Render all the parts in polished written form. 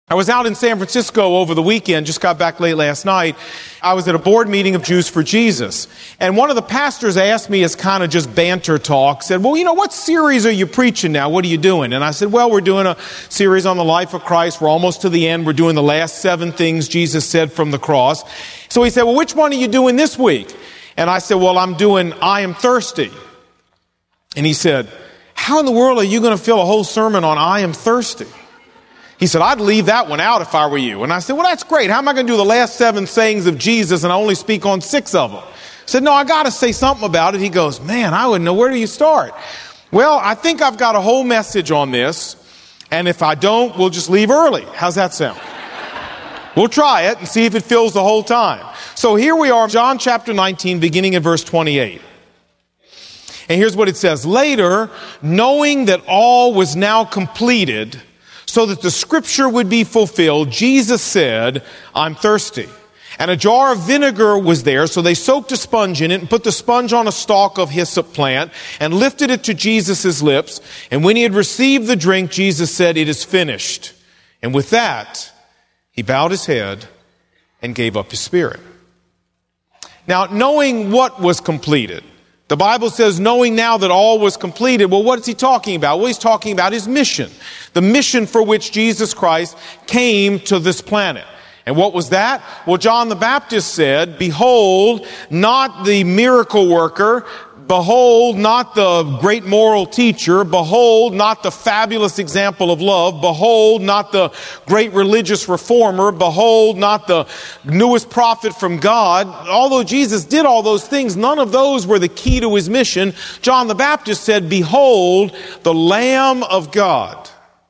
I was out in San Francisco over the weekend, just got back late last night. I was at a board meeting of Jews for Jesus. And one of the pastors asked me as kind of just banter talk, said, well, what series are you preaching now? What are you doing? And I said, well, we're doing a series on the life of Christ. We're almost to the end. We're doing the last 7 things Jesus said from the cross. So he said, well, which one are you doing this week? And I said, well, I'm doing I Am Thirsty. And he said, how in the world are you going to fill a whole sermon on I Am Thirsty? He said, I'd leave that one out if I were you. And I said, well, that's great. How am I going to do the last 7 sayings of Jesus and I only speak on 6 of them? I said, no, I got to say something about it. He goes, man, I wouldn't know. Where do you start? Well, I think I've got a whole message on this. And if I don't, we'll just leave early. How's that sound? We'll try it and see if it fills the whole time. So here we are, John chapter 19, beginning at verse 28. And here's what it says. Later, knowing that all was now completed, so that the scripture would be fulfilled, Jesus said, I'm thirsty. And a jar of vinegar was there, so they soaked a sponge in it and put the sponge on a stalk of hyssop plant and lifted it to Jesus' lips. And when he had received the drink, Jesus said, it is finished. And with that, he bowed his head and gave up his spirit. Now, knowing what was completed, the Bible says, knowing now that all was completed. Well, what is he talking about? Well, he's talking about his mission. The mission for which Jesus Christ came to this planet. And what was that? Well, John the Baptist said, behold, not the miracle worker. Behold, not the great moral teacher. Behold, not the fabulous example of love. Behold, not the great religious reformer. Behold, not the newest prophet from God. Although Jesus did all those things, none of those were the key to his mission. John the Baptist said, behold, the Lamb of God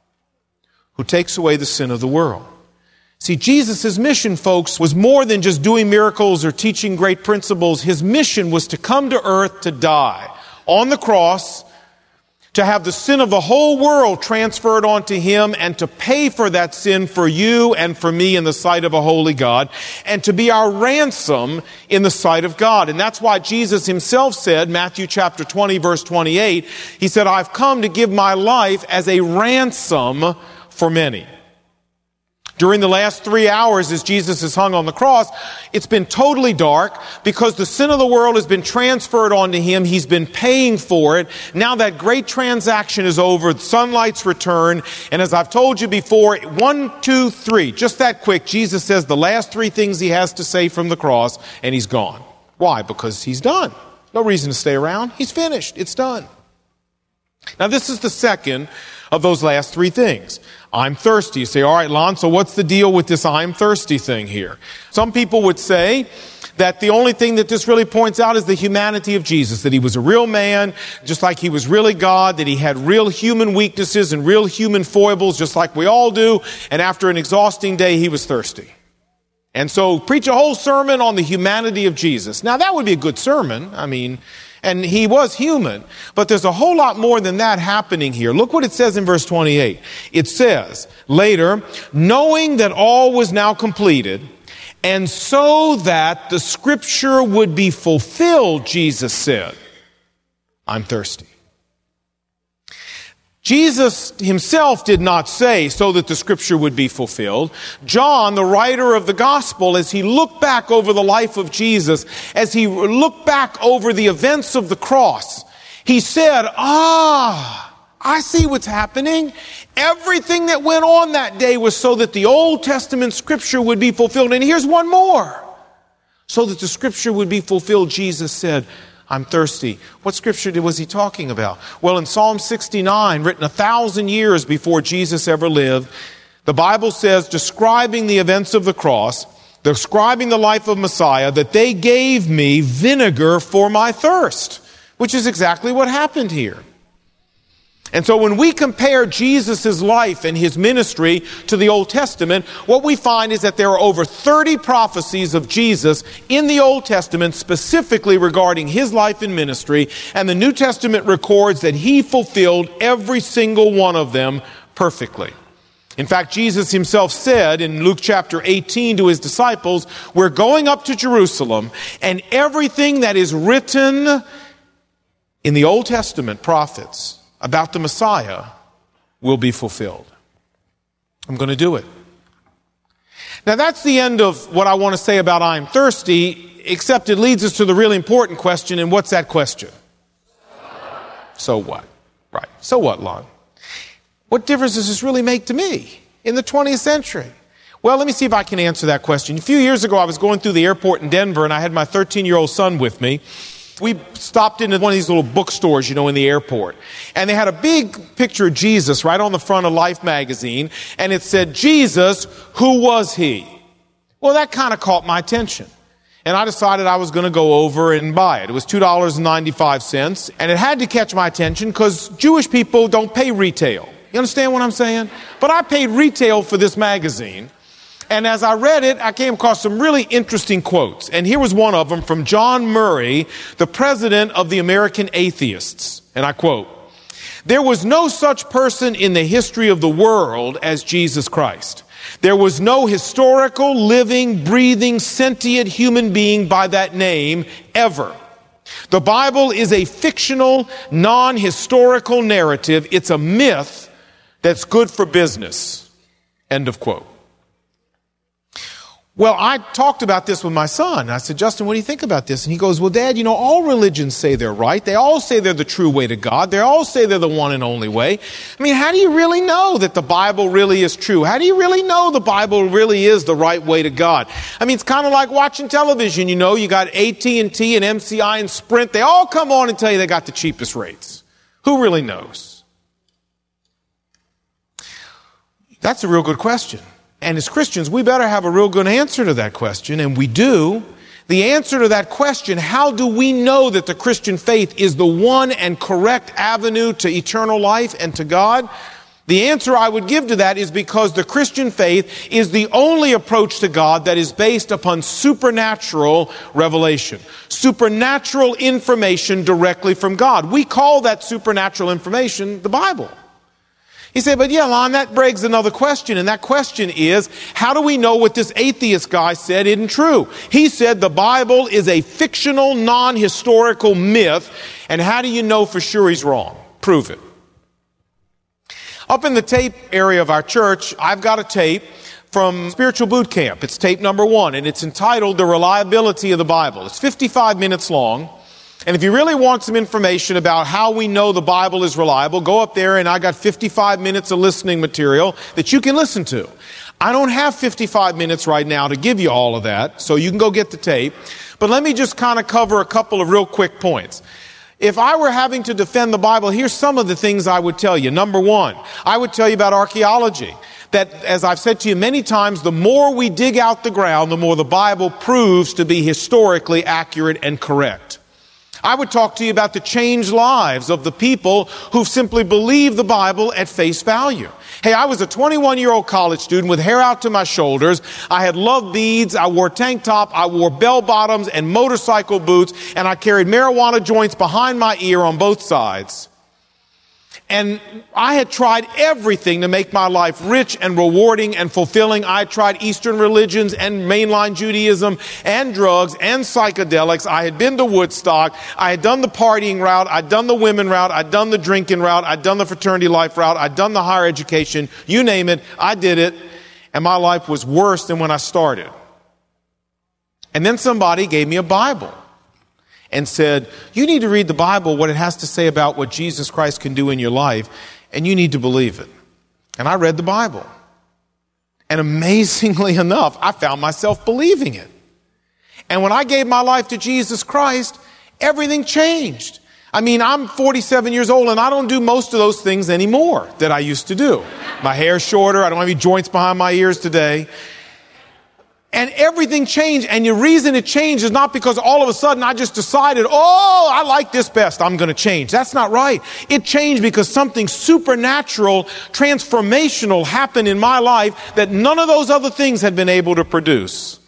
who takes away the sin of the world. See, Jesus' mission, folks, was more than just doing miracles or teaching great principles. His mission was to come to earth to die on the cross, to have the sin of the whole world transferred onto him, and to pay for that sin for you and for me in the sight of a holy God, and to be our ransom in the sight of God. And that's why Jesus himself said, Matthew chapter 20, verse 28, he said, I've come to give my life as a ransom for many. During the last 3 hours as Jesus is hung on the cross, it's been totally dark because the sin of the world has been transferred onto him. He's been paying for it. Now that great transaction is over. The sunlight's returned. And as I've told you before, 1, 2, 3, just that quick, Jesus says the last 3 things he has to say from the cross, and he's gone. Why? Because he's done. No reason to stay around. He's finished. It's done. Now this is the second of those last 3 things. I'm thirsty. You say, all right, Lon, so what's the deal with this I'm thirsty thing here? Some people would say that the only thing that this really points out is the humanity of Jesus, that he was a real man, just like he was really God, that he had real human weaknesses and real human foibles, just like we all do, and after an exhausting day, he was thirsty. And so preach a whole sermon on the humanity of Jesus. Now, that would be a good sermon. And he was human, but there's a whole lot more than that happening here. Look what it says in verse 28. It says, later, knowing that all was now completed, and so that the scripture would be fulfilled, Jesus said, I'm thirsty. Jesus himself did not say so that the scripture would be fulfilled. John, the writer of the gospel, as he looked back over the life of Jesus, as he looked back over the events of the cross, he said, I see what's happening. Everything that went on that day was so that the Old Testament scripture would be fulfilled. And here's one more. So that the scripture would be fulfilled, Jesus said, I'm thirsty. What scripture was he talking about? Well, in Psalm 69, written 1,000 years before Jesus ever lived, the Bible says, describing the events of the cross, describing the life of Messiah, that they gave me vinegar for my thirst, which is exactly what happened here. And so when we compare Jesus' life and his ministry to the Old Testament, what we find is that there are over 30 prophecies of Jesus in the Old Testament specifically regarding his life and ministry, and the New Testament records that he fulfilled every single one of them perfectly. In fact, Jesus himself said in Luke chapter 18 to his disciples, we're going up to Jerusalem, and everything that is written in the Old Testament prophets about the Messiah will be fulfilled. I'm going to do it. Now that's the end of what I want to say about I'm thirsty, except it leads us to the really important question, and what's that question? So what? Right. So what, Lon? What difference does this really make to me in the 20th century? Well, let me see if I can answer that question. A few years ago, I was going through the airport in Denver, and I had my 13-year-old son with me. We stopped into one of these little bookstores, in the airport. And they had a big picture of Jesus right on the front of Life magazine, and it said, Jesus, who was he? Well, that kind of caught my attention. And I decided I was going to go over and buy it. It was $2.95, and it had to catch my attention because Jewish people don't pay retail. You understand what I'm saying? But I paid retail for this magazine. And as I read it, I came across some really interesting quotes. And here was one of them from John Murray, the president of the American Atheists. And I quote, "There was no such person in the history of the world as Jesus Christ. There was no historical, living, breathing, sentient human being by that name ever. The Bible is a fictional, non-historical narrative. It's a myth that's good for business." End of quote. Well, I talked about this with my son. I said, Justin, what do you think about this? And he goes, well, Dad, all religions say they're right. They all say they're the true way to God. They all say they're the one and only way. I mean, how do you really know that the Bible really is true? How do you really know the Bible really is the right way to God? I mean, it's kind of like watching television. You got AT&T and MCI and Sprint. They all come on and tell you they got the cheapest rates. Who really knows? That's a real good question. And as Christians, we better have a real good answer to that question, and we do. The answer to that question, how do we know that the Christian faith is the one and correct avenue to eternal life and to God? The answer I would give to that is because the Christian faith is the only approach to God that is based upon supernatural revelation, supernatural information directly from God. We call that supernatural information the Bible. He said, but Lon, that begs another question, and that question is, how do we know what this atheist guy said isn't true? He said the Bible is a fictional, non-historical myth, and how do you know for sure he's wrong? Prove it. Up in the tape area of our church, I've got a tape from Spiritual Boot Camp. It's tape number 1, and it's entitled The Reliability of the Bible. It's 55 minutes long. And if you really want some information about how we know the Bible is reliable, go up there and I got 55 minutes of listening material that you can listen to. I don't have 55 minutes right now to give you all of that, so you can go get the tape. But let me just kind of cover a couple of real quick points. If I were having to defend the Bible, here's some of the things I would tell you. Number 1, I would tell you about archaeology. That, as I've said to you many times, the more we dig out the ground, the more the Bible proves to be historically accurate and correct. I would talk to you about the changed lives of the people who've simply believed the Bible at face value. Hey, I was a 21-year-old college student with hair out to my shoulders. I had love beads. I wore tank top. I wore bell bottoms and motorcycle boots. And I carried marijuana joints behind my ear on both sides. And I had tried everything to make my life rich and rewarding and fulfilling. I had tried Eastern religions and mainline Judaism and drugs and psychedelics. I had been to Woodstock. I had done the partying route. I'd done the women route. I'd done the drinking route. I'd done the fraternity life route. I'd done the higher education. You name it, I did it. And my life was worse than when I started. And then somebody gave me a Bible and said, you need to read the Bible, what it has to say about what Jesus Christ can do in your life, and you need to believe it. And I read the Bible. And amazingly enough, I found myself believing it. And when I gave my life to Jesus Christ, everything changed. I mean, I'm 47 years old, and I don't do most of those things anymore that I used to do. My hair's shorter. I don't have any joints behind my ears today. And everything changed, and the reason it changed is not because all of a sudden I just decided, I like this best, I'm going to change. That's not right. It changed because something supernatural, transformational happened in my life that none of those other things had been able to produce.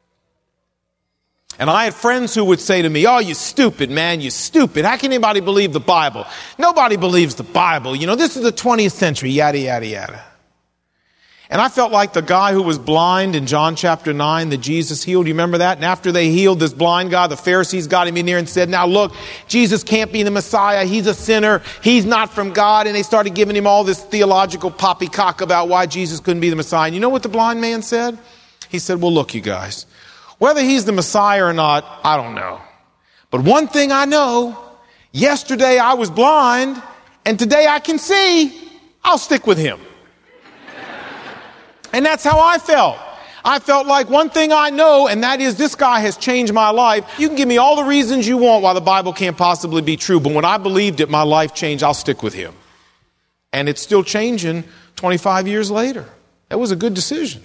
And I had friends who would say to me, you stupid, man, you stupid. How can anybody believe the Bible? Nobody believes the Bible. This is the 20th century, yada, yada, yada. And I felt like the guy who was blind in John chapter 9 that Jesus healed. You remember that? And after they healed this blind guy, the Pharisees got him in there and said, now look, Jesus can't be the Messiah. He's a sinner. He's not from God. And they started giving him all this theological poppycock about why Jesus couldn't be the Messiah. And you know what the blind man said? He said, well, look, you guys, whether he's the Messiah or not, I don't know. But one thing I know, yesterday I was blind and today I can see. I'll stick with him. And that's how I felt. I felt like one thing I know, and that is this guy has changed my life. You can give me all the reasons you want why the Bible can't possibly be true, but when I believed it, my life changed. I'll stick with him. And it's still changing 25 years later. That was a good decision.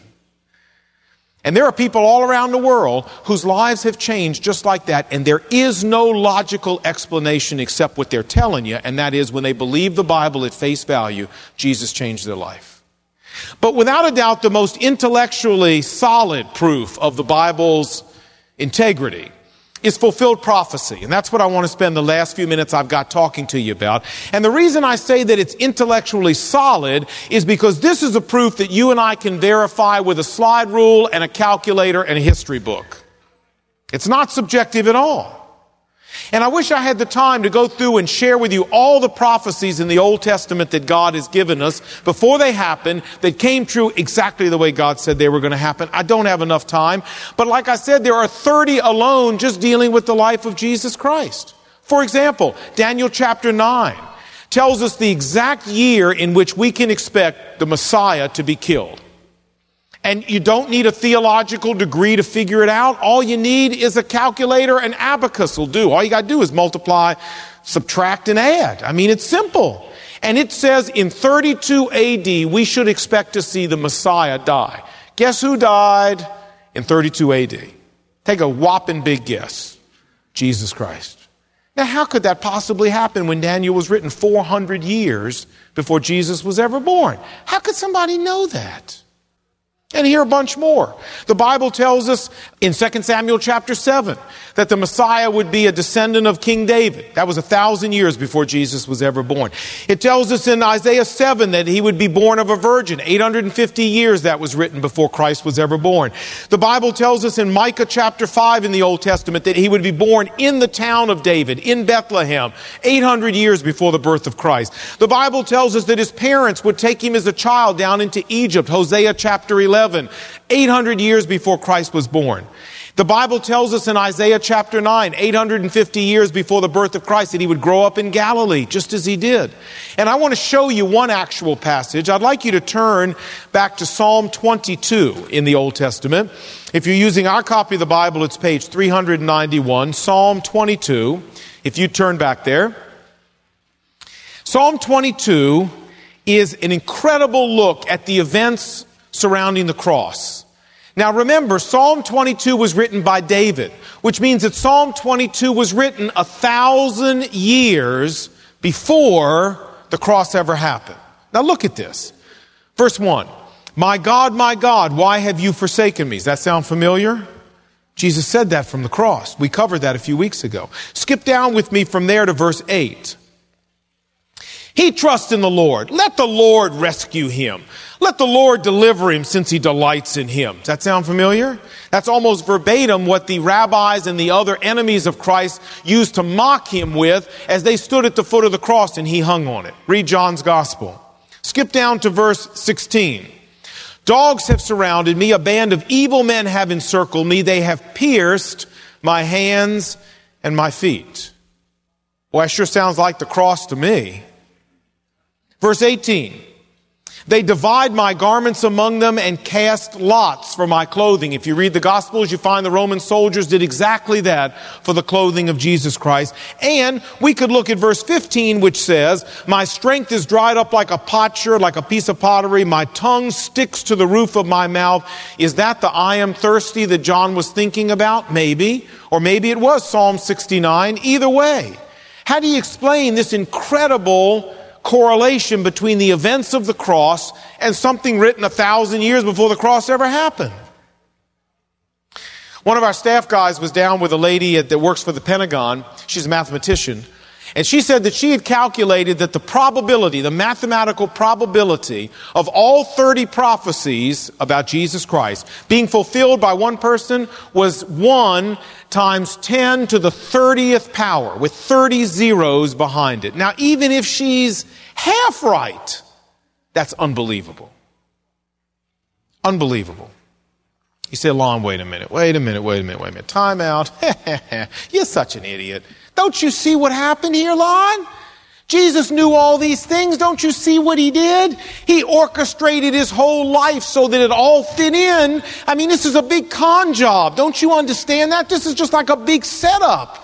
And there are people all around the world whose lives have changed just like that, and there is no logical explanation except what they're telling you, and that is when they believe the Bible at face value, Jesus changed their life. But without a doubt, the most intellectually solid proof of the Bible's integrity is fulfilled prophecy. And that's what I want to spend the last few minutes I've got talking to you about. And the reason I say that it's intellectually solid is because this is a proof that you and I can verify with a slide rule and a calculator and a history book. It's not subjective at all. And I wish I had the time to go through and share with you all the prophecies in the Old Testament that God has given us before they happened that came true exactly the way God said they were going to happen. I don't have enough time. But like I said, there are 30 alone just dealing with the life of Jesus Christ. For example, Daniel chapter 9 tells us the exact year in which we can expect the Messiah to be killed. And you don't need a theological degree to figure it out. All you need is a calculator, and abacus will do. All you got to do is multiply, subtract, and add. I mean, it's simple. And it says in 32 AD, we should expect to see the Messiah die. Guess who died in 32 AD? Take a whopping big guess. Jesus Christ. Now, how could that possibly happen when Daniel was written 400 years before Jesus was ever born? How could somebody know that? And here a bunch more. The Bible tells us in 2 Samuel chapter 7 that the Messiah would be a descendant of King David. That was 1,000 years before Jesus was ever born. It tells us in Isaiah 7 that he would be born of a virgin. 850 years that was written before Christ was ever born. The Bible tells us in Micah chapter 5 in the Old Testament that he would be born in the town of David, in Bethlehem, 800 years before the birth of Christ. The Bible tells us that his parents would take him as a child down into Egypt, Hosea chapter 11. 800 years before Christ was born. The Bible tells us in Isaiah chapter 9, 850 years before the birth of Christ, that he would grow up in Galilee, just as he did. And I want to show you one actual passage. I'd like you to turn back to Psalm 22 in the Old Testament. If you're using our copy of the Bible, it's page 391, Psalm 22. If you turn back there. Psalm 22 is an incredible look at the events surrounding the cross. Now remember, Psalm 22 was written by David, which means that Psalm 22 was written 1,000 years before the cross ever happened. Now look at this. Verse 1. My God, why have you forsaken me? Does that sound familiar? Jesus said that from the cross. We covered that a few weeks ago. Skip down with me from there to verse 8. He trusts in the Lord. Let the Lord rescue him. Let the Lord deliver him since he delights in him. Does that sound familiar? That's almost verbatim what the rabbis and the other enemies of Christ used to mock him with as they stood at the foot of the cross and he hung on it. Read John's Gospel. Skip down to verse 16. Dogs have surrounded me. A band of evil men have encircled me. They have pierced my hands and my feet. Well, that sure sounds like the cross to me. Verse 18, they divide my garments among them and cast lots for my clothing. If you read the Gospels, you find the Roman soldiers did exactly that for the clothing of Jesus Christ. And we could look at verse 15, which says, my strength is dried up like a potsherd, like a piece of pottery. My tongue sticks to the roof of my mouth. Is that the I am thirsty that John was thinking about? Maybe. Or maybe it was Psalm 69. Either way, how do you explain this incredible correlation between the events of the cross and something written 1,000 years before the cross ever happened? One of our staff guys was down with a lady that works for the Pentagon. She's a mathematician. And she said that she had calculated that the probability, the mathematical probability of all 30 prophecies about Jesus Christ being fulfilled by one person was 1 times 10 to the 30th power, with 30 zeros behind it. Now, even if she's half right, that's unbelievable. Unbelievable. You say, Lon, wait a minute. Time out. You're such an idiot. Don't you see what happened here, Lon? Jesus knew all these things. Don't you see what he did? He orchestrated his whole life so that it all fit in. I mean, this is a big con job. Don't you understand that? This is just like a big setup.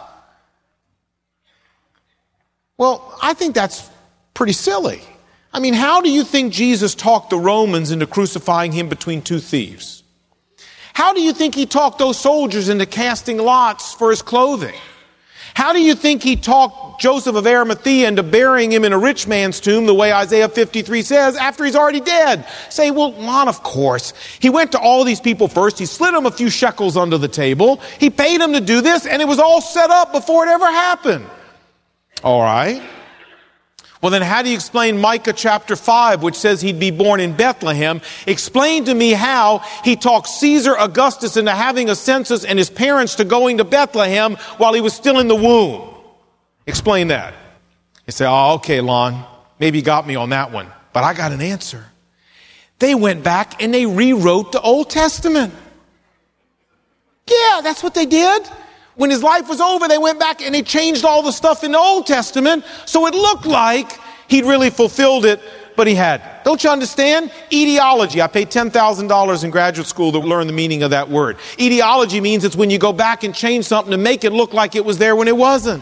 Well, I think that's pretty silly. I mean, how do you think Jesus talked the Romans into crucifying him between two thieves? How do you think he talked those soldiers into casting lots for his clothing? How do you think he talked Joseph of Arimathea into burying him in a rich man's tomb the way Isaiah 53 says after he's already dead? Say, well, Lon, of course. He went to all these people first. He slid them a few shekels under the table. He paid them to do this, and it was all set up before it ever happened. All right. Well, then how do you explain Micah chapter 5, which says he'd be born in Bethlehem? Explain to me how he talked Caesar Augustus into having a census and his parents to going to Bethlehem while he was still in the womb. Explain that. You say, oh, okay, Lon, maybe you got me on that one. But I got an answer. They went back and they rewrote the Old Testament. Yeah, that's what they did. When his life was over, they went back and they changed all the stuff in the Old Testament so it looked like he'd really fulfilled it, but he hadn't. Don't you understand? Etiology. I paid $10,000 in graduate school to learn the meaning of that word. Etiology means it's when you go back and change something to make it look like it was there when it wasn't.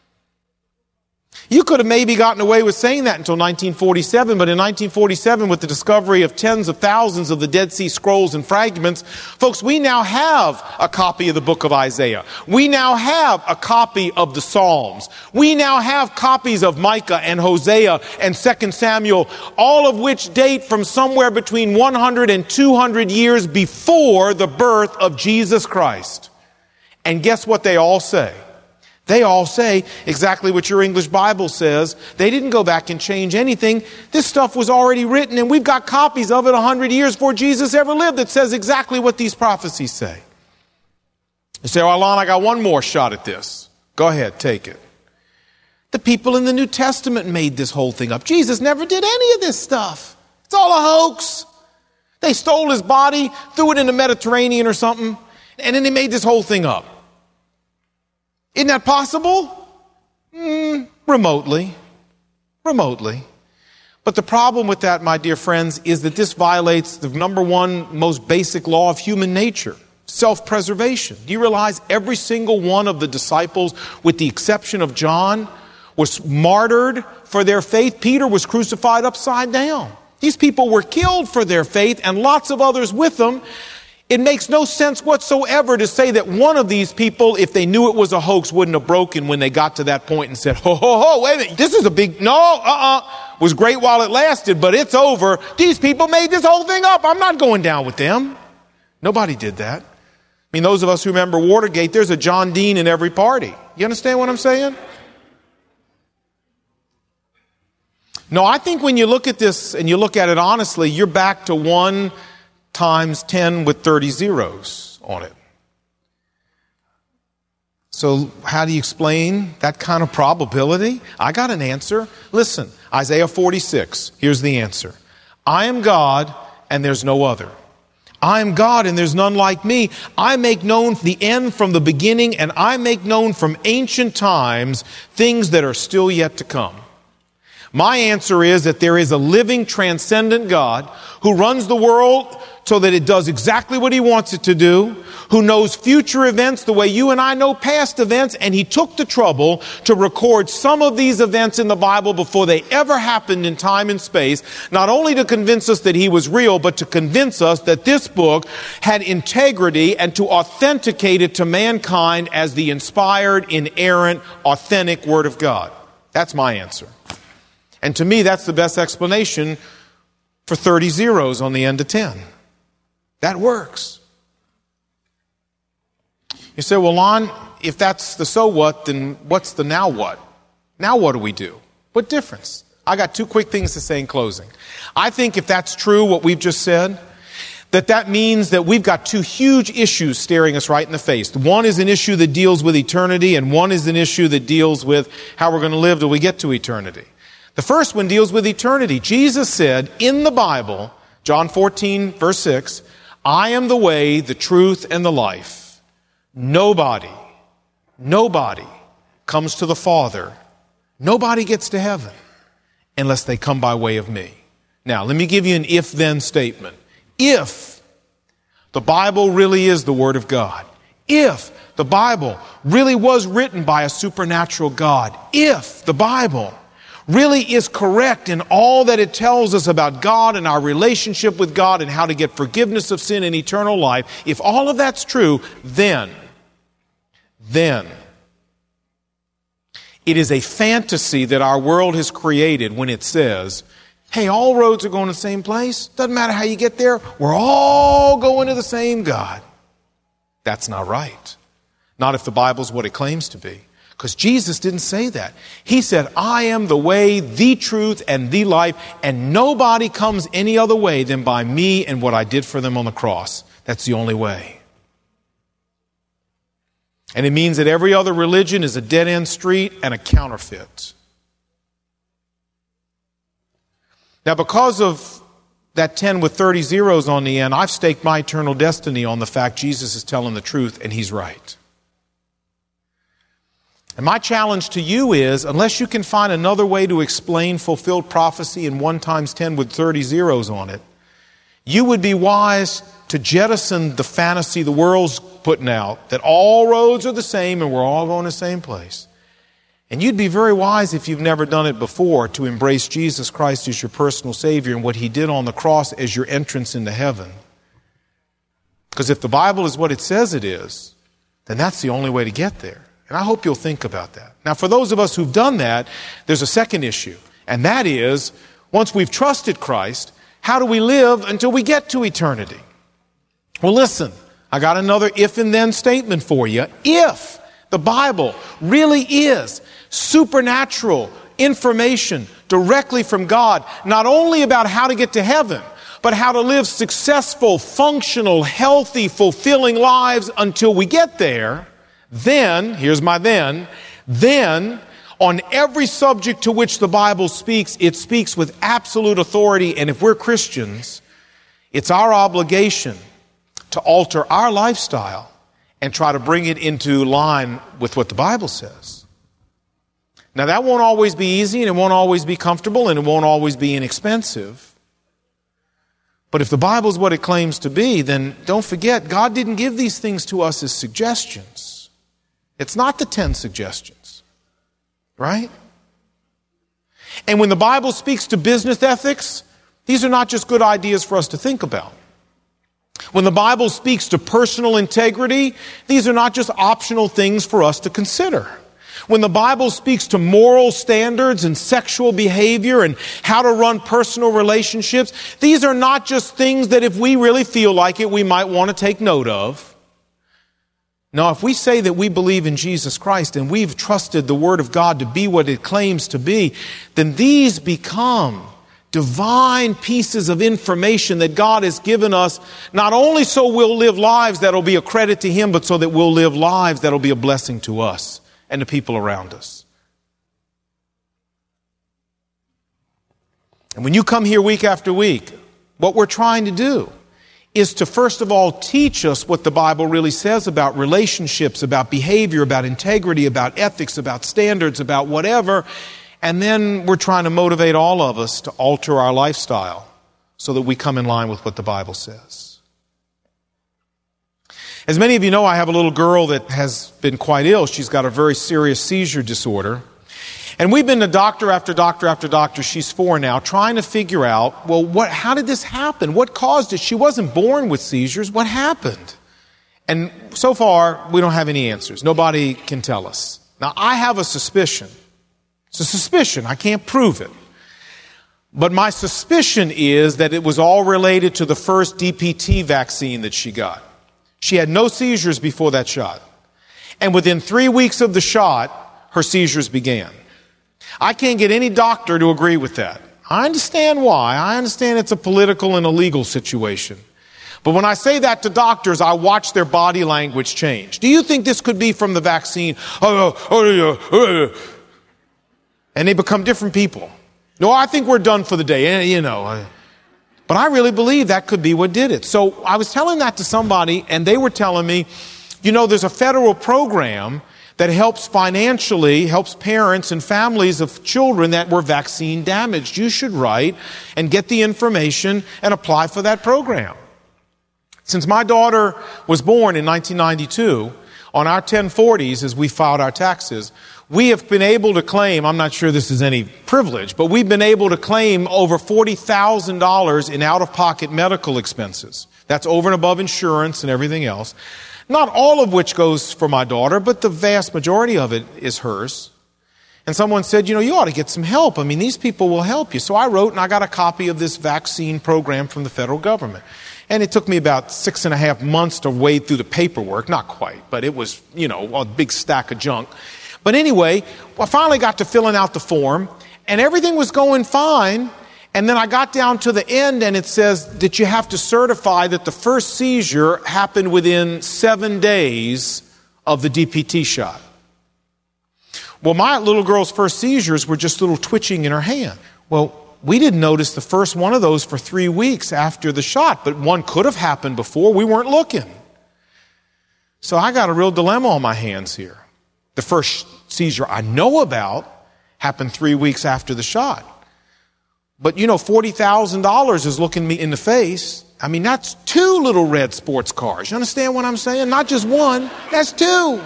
You could have maybe gotten away with saying that until 1947, but in 1947, with the discovery of tens of thousands of the Dead Sea Scrolls and fragments, folks, we now have a copy of the book of Isaiah. We now have a copy of the Psalms. We now have copies of Micah and Hosea and 2 Samuel, all of which date from somewhere between 100 and 200 years before the birth of Jesus Christ. And guess what they all say? They all say exactly what your English Bible says. They didn't go back and change anything. This stuff was already written, and we've got copies of it 100 years before Jesus ever lived that says exactly what these prophecies say. You say, well, Lon, I got one more shot at this. Go ahead, take it. The people in the New Testament made this whole thing up. Jesus never did any of this stuff. It's all a hoax. They stole his body, threw it in the Mediterranean or something, and then they made this whole thing up. Isn't that possible? Remotely. But the problem with that, my dear friends, is that this violates the number one most basic law of human nature, self-preservation. Do you realize every single one of the disciples, with the exception of John, was martyred for their faith? Peter was crucified upside down. These people were killed for their faith, and lots of others with them. It makes no sense whatsoever to say that one of these people, if they knew it was a hoax, wouldn't have broken when they got to that point and said, wait a minute, this is a big, was great while it lasted, but it's over. These people made this whole thing up. I'm not going down with them. Nobody did that. I mean, those of us who remember Watergate, there's a John Dean in every party. You understand what I'm saying? No, I think when you look at this and you look at it honestly, you're back to 1 times 10 with 30 zeros on it. So how do you explain that kind of probability? I got an answer. Listen, Isaiah 46. Here's the answer. I am God and there's no other. I am God and there's none like me. I make known the end from the beginning, and I make known from ancient times things that are still yet to come. My answer is that there is a living, transcendent God who runs the world so that it does exactly what he wants it to do, who knows future events the way you and I know past events, and he took the trouble to record some of these events in the Bible before they ever happened in time and space, not only to convince us that he was real, but to convince us that this book had integrity and to authenticate it to mankind as the inspired, inerrant, authentic Word of God. That's my answer. And to me, that's the best explanation for 30 zeros on the end of 10. That works. You say, well, Lon, if that's the so what, then what's the now what? Now what do we do? What difference? I got 2 quick things to say in closing. I think if that's true, what we've just said, that means that we've got 2 huge issues staring us right in the face. One is an issue that deals with eternity, and one is an issue that deals with how we're going to live till we get to eternity. The first one deals with eternity. Jesus said in the Bible, John 14, verse 6, I am the way, the truth, and the life. Nobody comes to the Father. Nobody gets to heaven unless they come by way of me. Now, let me give you an if-then statement. If the Bible really is the Word of God, if the Bible really was written by a supernatural God, if the Bible really is correct in all that it tells us about God and our relationship with God and how to get forgiveness of sin and eternal life, if all of that's true, then it is a fantasy that our world has created when it says, hey, all roads are going to the same place. Doesn't matter how you get there. We're all going to the same God. That's not right. Not if the Bible's what it claims to be. Because Jesus didn't say that. He said, I am the way, the truth, and the life, and nobody comes any other way than by me and what I did for them on the cross. That's the only way. And it means that every other religion is a dead-end street and a counterfeit. Now, because of that 10 with 30 zeros on the end, I've staked my eternal destiny on the fact Jesus is telling the truth and He's right. And my challenge to you is, unless you can find another way to explain fulfilled prophecy in 1 times 10 with 30 zeros on it, you would be wise to jettison the fantasy the world's putting out, that all roads are the same and we're all going to the same place. And you'd be very wise, if you've never done it before, to embrace Jesus Christ as your personal Savior and what He did on the cross as your entrance into heaven. Because if the Bible is what it says it is, then that's the only way to get there. And I hope you'll think about that. Now, for those of us who've done that, there's a second issue. And that is, once we've trusted Christ, how do we live until we get to eternity? Well, listen, I got another if and then statement for you. If the Bible really is supernatural information directly from God, not only about how to get to heaven, but how to live successful, functional, healthy, fulfilling lives until we get there, then, here's my then, on every subject to which the Bible speaks, it speaks with absolute authority. And if we're Christians, it's our obligation to alter our lifestyle and try to bring it into line with what the Bible says. Now, that won't always be easy, and it won't always be comfortable, and it won't always be inexpensive. But if the Bible is what it claims to be, then don't forget, God didn't give these things to us as suggestions. It's not the 10 suggestions, right? And when the Bible speaks to business ethics, these are not just good ideas for us to think about. When the Bible speaks to personal integrity, these are not just optional things for us to consider. When the Bible speaks to moral standards and sexual behavior and how to run personal relationships, these are not just things that if we really feel like it, we might want to take note of. Now, if we say that we believe in Jesus Christ and we've trusted the Word of God to be what it claims to be, then these become divine pieces of information that God has given us, not only so we'll live lives that'll be a credit to Him, but so that we'll live lives that'll be a blessing to us and the people around us. And when you come here week after week, what we're trying to do is to first of all teach us what the Bible really says about relationships, about behavior, about integrity, about ethics, about standards, about whatever. And then we're trying to motivate all of us to alter our lifestyle so that we come in line with what the Bible says. As many of you know, I have a little girl that has been quite ill. She's got a very serious seizure disorder. And we've been to doctor after doctor after doctor, she's 4 now, trying to figure out, well, how did this happen? What caused it? She wasn't born with seizures. What happened? And so far, we don't have any answers. Nobody can tell us. Now, I have a suspicion. It's a suspicion. I can't prove it. But my suspicion is that it was all related to the first DPT vaccine that she got. She had no seizures before that shot. And within 3 weeks of the shot, her seizures began. I can't get any doctor to agree with that. I understand why. I understand it's a political and a legal situation. But when I say that to doctors, I watch their body language change. Do you think this could be from the vaccine? And they become different people. No, I think we're done for the day. But I really believe that could be what did it. So I was telling that to somebody, and they were telling me, there's a federal program that helps parents and families of children that were vaccine damaged. You should write and get the information and apply for that program. Since my daughter was born in 1992, on our 1040s, as we filed our taxes, we have been able to claim, I'm not sure this is any privilege, but we've been able to claim over $40,000 in out-of-pocket medical expenses. That's over and above insurance and everything else. Not all of which goes for my daughter, but the vast majority of it is hers. And someone said, you ought to get some help. I mean, these people will help you. So I wrote and I got a copy of this vaccine program from the federal government. And it took me about 6.5 months to wade through the paperwork. Not quite, but it was, a big stack of junk. But anyway, I finally got to filling out the form, and everything was going fine. And then I got down to the end, and it says that you have to certify that the first seizure happened within 7 days of the DPT shot. Well, my little girl's first seizures were just little twitching in her hand. Well, we didn't notice the first one of those for 3 weeks after the shot, but one could have happened before. We weren't looking. So I got a real dilemma on my hands here. The first seizure I know about happened 3 weeks after the shot. But $40,000 is looking me in the face. I mean, that's 2 little red sports cars. You understand what I'm saying? Not just one, that's 2.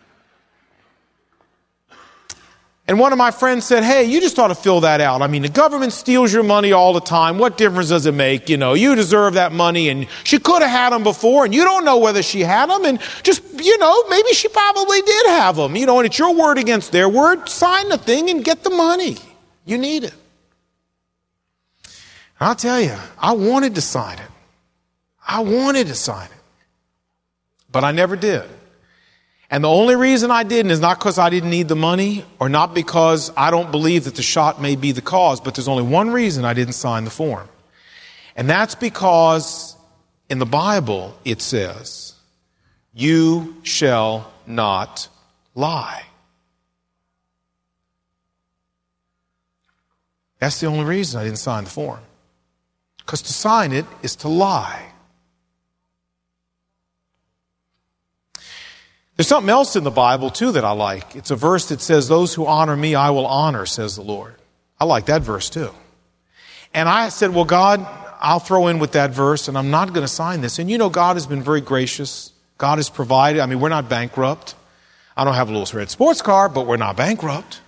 And one of my friends said, hey, you just ought to fill that out. I mean, the government steals your money all the time. What difference does it make? You deserve that money, and she could have had them before, and you don't know whether she had them, and just, maybe she probably did have them. And it's your word against their word. Sign the thing and get the money. You need it. And I'll tell you, I wanted to sign it. But I never did. And the only reason I didn't is not because I didn't need the money, or not because I don't believe that the shot may be the cause, but there's only one reason I didn't sign the form. And that's because in the Bible it says, you shall not lie. That's the only reason I didn't sign the form. Because to sign it is to lie. There's something else in the Bible, too, that I like. It's a verse that says, those who honor me, I will honor, says the Lord. I like that verse, too. And I said, well, God, I'll throw in with that verse, and I'm not going to sign this. And God has been very gracious. God has provided. I mean, we're not bankrupt. I don't have a little red sports car, but we're not bankrupt.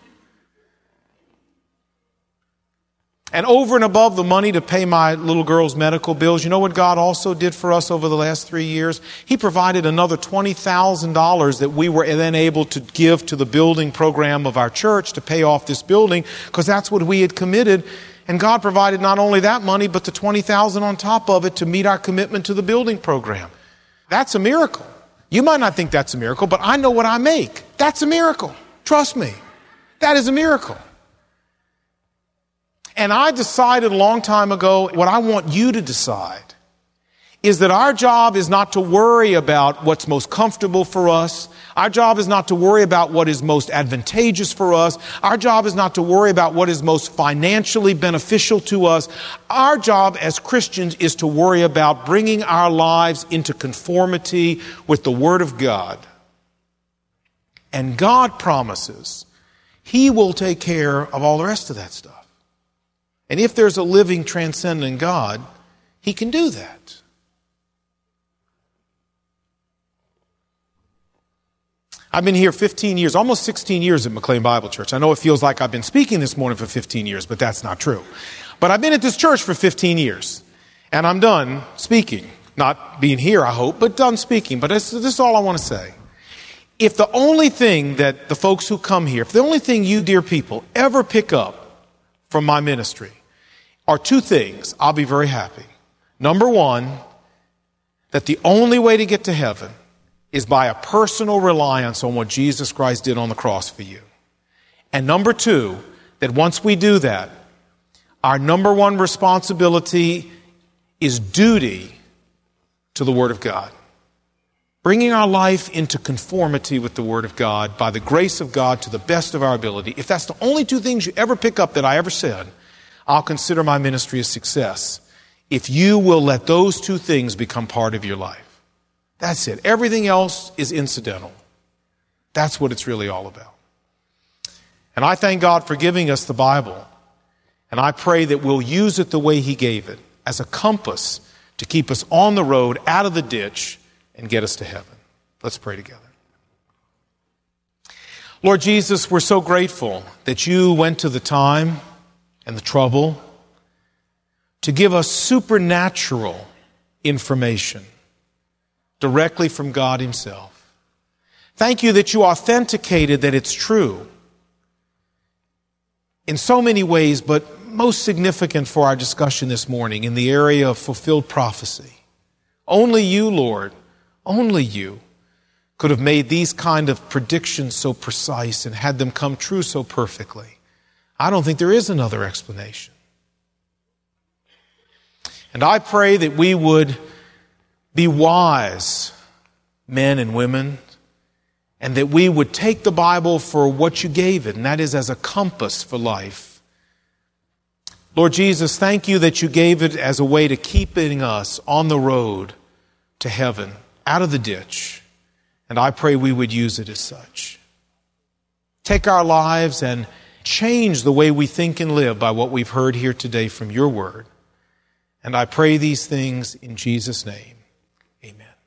And over and above the money to pay my little girl's medical bills, you know what God also did for us over the last 3 years? He provided another $20,000 that we were then able to give to the building program of our church to pay off this building, because that's what we had committed. And God provided not only that money, but the $20,000 on top of it to meet our commitment to the building program. That's a miracle. You might not think that's a miracle, but I know what I make. That's a miracle. Trust me. That is a miracle. And I decided a long time ago, what I want you to decide is that our job is not to worry about what's most comfortable for us. Our job is not to worry about what is most advantageous for us. Our job is not to worry about what is most financially beneficial to us. Our job as Christians is to worry about bringing our lives into conformity with the Word of God. And God promises He will take care of all the rest of that stuff. And if there's a living, transcendent God, He can do that. I've been here 15 years, almost 16 years at McLean Bible Church. I know it feels like I've been speaking this morning for 15 years, but that's not true. But I've been at this church for 15 years, and I'm done speaking. Not being here, I hope, but done speaking. But this is all I want to say. If the only thing that the folks who come here, if the only thing you, dear people, ever pick up from my ministry are 2 things, I'll be very happy. Number 1, that the only way to get to heaven is by a personal reliance on what Jesus Christ did on the cross for you. And number 2, that once we do that, our number 1 responsibility is duty to the Word of God. Bringing our life into conformity with the Word of God by the grace of God to the best of our ability. If that's the only 2 things you ever pick up that I ever said, I'll consider my ministry a success if you will let those two things become part of your life. That's it. Everything else is incidental. That's what it's really all about. And I thank God for giving us the Bible. And I pray that we'll use it the way He gave it, as a compass to keep us on the road, out of the ditch, and get us to heaven. Let's pray together. Lord Jesus, we're so grateful that you went to the time and the trouble to give us supernatural information directly from God Himself. Thank you that you authenticated that it's true in so many ways, but most significant for our discussion this morning in the area of fulfilled prophecy. Only you, Lord, only you could have made these kind of predictions so precise and had them come true so perfectly. I don't think there is another explanation. And I pray that we would be wise men and women, and that we would take the Bible for what you gave it, and that is as a compass for life. Lord Jesus, thank you that you gave it as a way to keeping us on the road to heaven, out of the ditch. And I pray we would use it as such. Take our lives and change the way we think and live by what we've heard here today from your word. And I pray these things in Jesus' name. Amen.